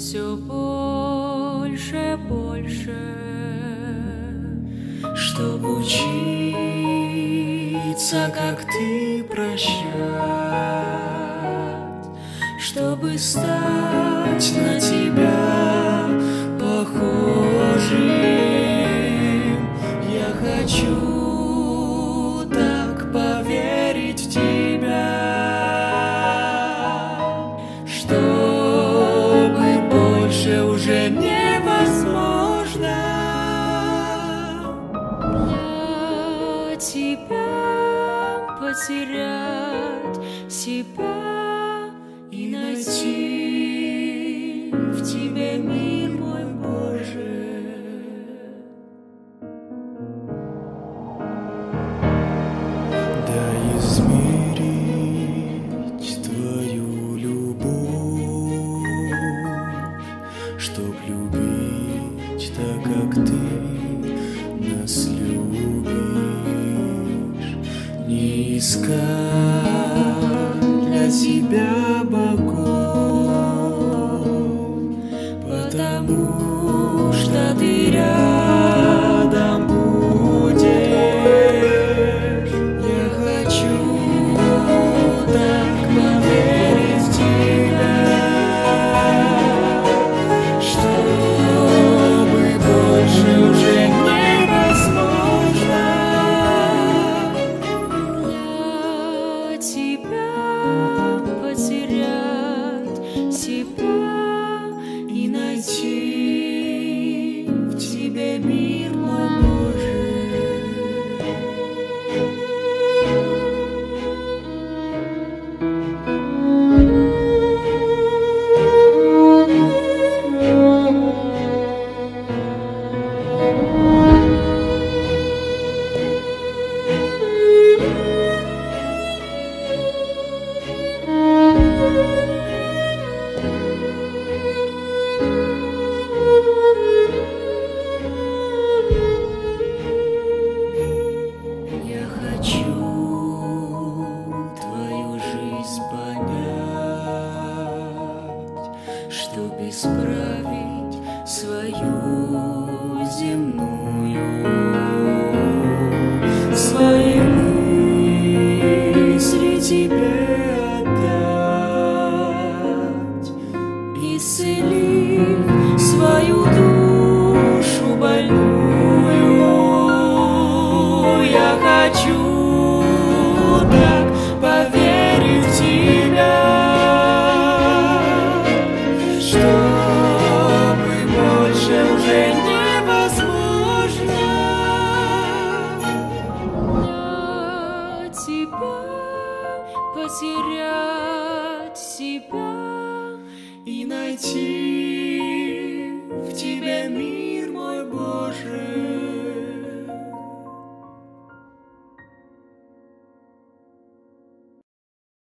все больше, больше, чтоб учиться, как ты прощать, чтобы стать на тебя похожим. Я хочу так поверить в тебя, чтобы больше уже невозможно для тебя потерять себя и найти в тебе мир мой Боже. Дай измерить твою любовь, чтоб любить так, как ты нас любишь. Не искать для тебя богов, потому что ты рядом будешь. Я хочу так поверить в тебя, чтобы больше уже невозможно Для тебя потерять себя и найти в тебе мир мой Боже. Я хочу твою жизнь понять, чтоб исправить свою земную, свои мысли тебе отдать, исцелив свою душу больную. Я хочу так поверить в тебя, чтобы больше уже невозможно Для тебя потерять себя и найти в тебе мир мой Боже.